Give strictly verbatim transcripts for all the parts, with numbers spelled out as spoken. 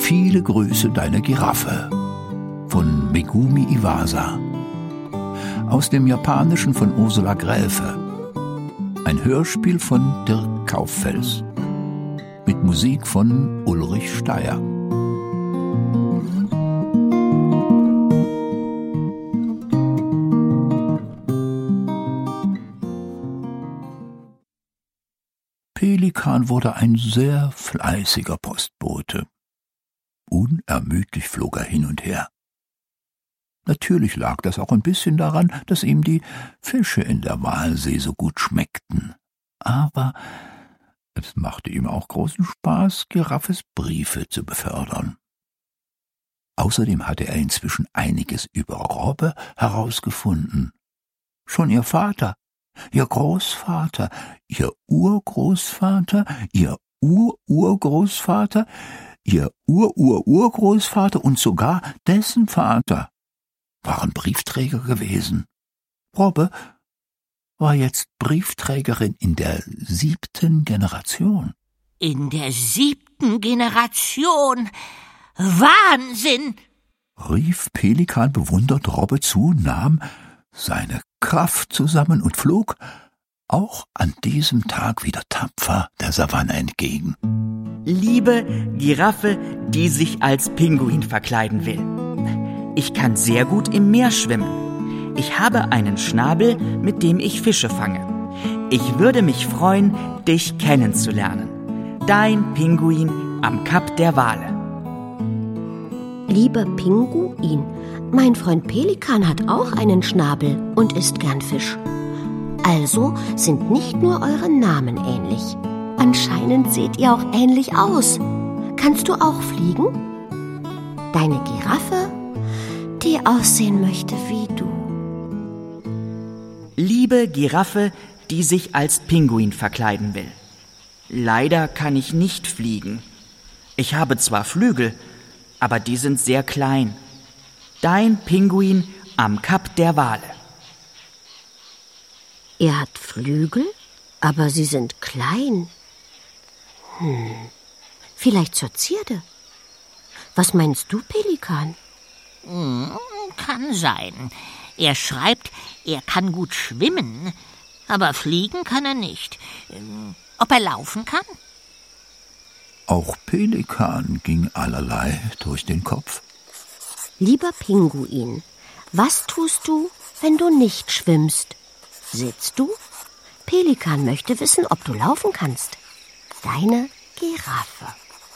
Viele Grüße, deine Giraffe von Megumi Iwasa. Aus dem Japanischen von Ursula Gräfe. Ein Hörspiel von Dirk Kauffels. Mit Musik von Ulrich Steier. Pelikan wurde ein sehr fleißiger Postbote. Unermüdlich flog er hin und her. Natürlich lag das auch ein bisschen daran, dass ihm die Fische in der Walsee so gut schmeckten. Aber es machte ihm auch großen Spaß, Giraffes Briefe zu befördern. Außerdem hatte er inzwischen einiges über Robbe herausgefunden. Schon ihr Vater, ihr Großvater, ihr Urgroßvater, ihr Ururgroßvater, ihr Urururgroßvater und sogar dessen Vater waren Briefträger gewesen. Robbe war jetzt Briefträgerin in der siebten Generation. In der siebten Generation? Wahnsinn! Rief Pelikan bewundert Robbe zu, nahm seine Kraft zusammen und flog auch an diesem Tag wieder tapfer der Savanne entgegen. Liebe Giraffe, die sich als Pinguin verkleiden will. Ich kann sehr gut im Meer schwimmen. Ich habe einen Schnabel, mit dem ich Fische fange. Ich würde mich freuen, dich kennenzulernen. Dein Pinguin am Kap der Wale. Lieber Pinguin, mein Freund Pelikan hat auch einen Schnabel und isst gern Fisch. Also sind nicht nur eure Namen ähnlich. Anscheinend seht ihr auch ähnlich aus. Kannst du auch fliegen? Deine Giraffe, die aussehen möchte wie du. Liebe Giraffe, die sich als Pinguin verkleiden will. Leider kann ich nicht fliegen. Ich habe zwar Flügel, aber die sind sehr klein. Dein Pinguin am Kap der Wale. Er hat Flügel, aber sie sind klein. Hm, vielleicht zur Zierde. Was meinst du, Pelikan? Hm, kann sein. Er schreibt, er kann gut schwimmen, aber fliegen kann er nicht. Ob er laufen kann? Auch Pelikan ging allerlei durch den Kopf. Lieber Pinguin, was tust du, wenn du nicht schwimmst? Sitzt du? Pelikan möchte wissen, ob du laufen kannst. Deine Giraffe.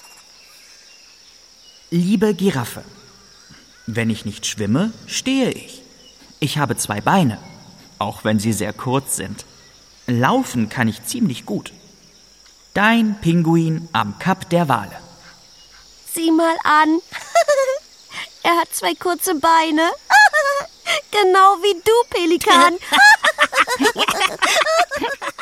Liebe Giraffe, wenn ich nicht schwimme, stehe ich. Ich habe zwei Beine, auch wenn sie sehr kurz sind. Laufen kann ich ziemlich gut. Dein Pinguin am Kap der Wale. Sieh mal an. Er hat zwei kurze Beine. Genau wie du, Pelikan.